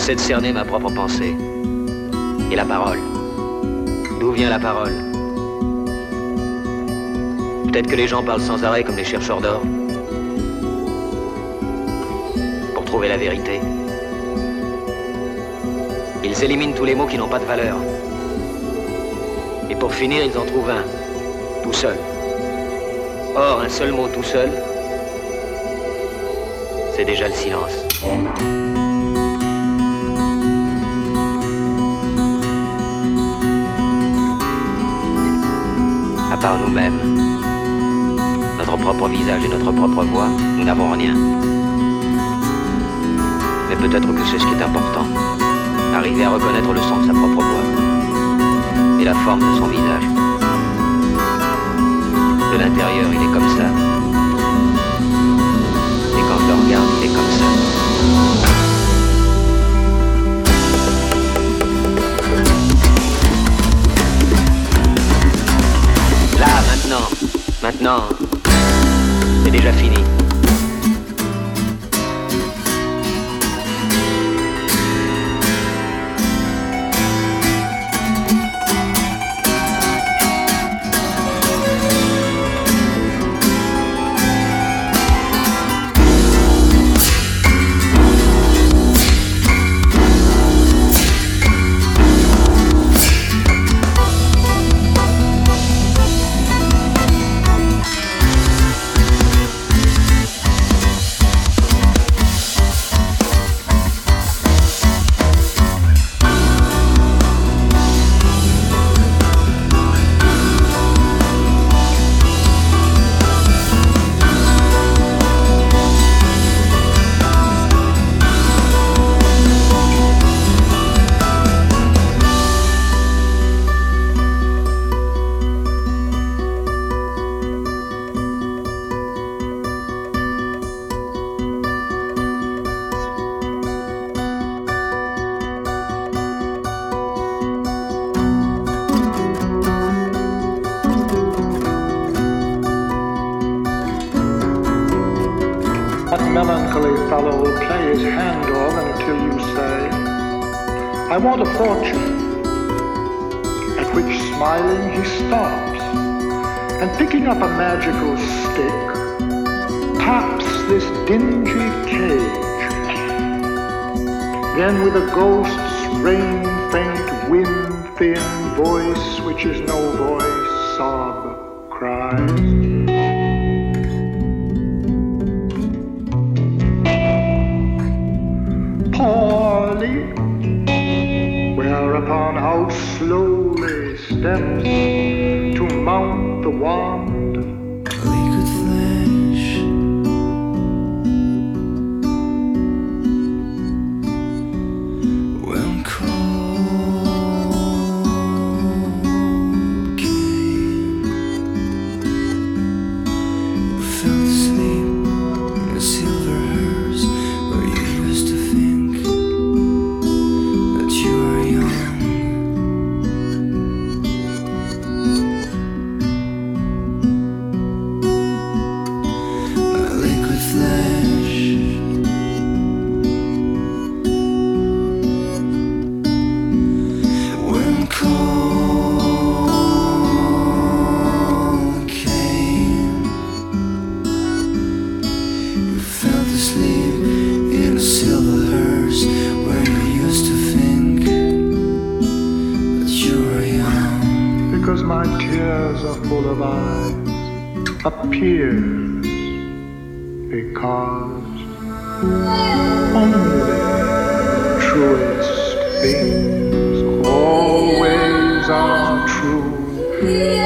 J'essaie de cerner ma propre pensée. Et la parole. D'où vient la parole? Peut-être que les gens parlent sans arrêt comme des chercheurs d'or. Pour trouver la vérité. Ils éliminent tous les mots qui n'ont pas de valeur. Et pour finir, ils en trouvent un. Tout seul. Or, un seul mot tout seul, c'est déjà le silence. À part nous-mêmes, notre propre visage et notre propre voix, nous n'avons rien. Mais peut-être que c'est ce qui est important. Arriver à reconnaître le son de sa propre voix et la forme de son visage. De l'intérieur, il est comme ça. Et quand je le regarde, il est comme ça. Là, maintenant, c'est déjà fini. Melancholy fellow will play his hand organ until you say, I want a fortune, at which smiling he stops, and picking up a magical stick, taps this dingy cage. Then with a ghost's rain-faint, wind-thin voice, which is no voice, sob, cries, poorly, whereupon out slowly steps to mount the wand liquid flesh. When cold came, you fell asleep in a silver hearse where you used to think that you were young. My liquid flesh. When cold came, you fell asleep in a silver hearse where you used to think that you were young. because my tears are full of eyes, appears because only the truest things always are true.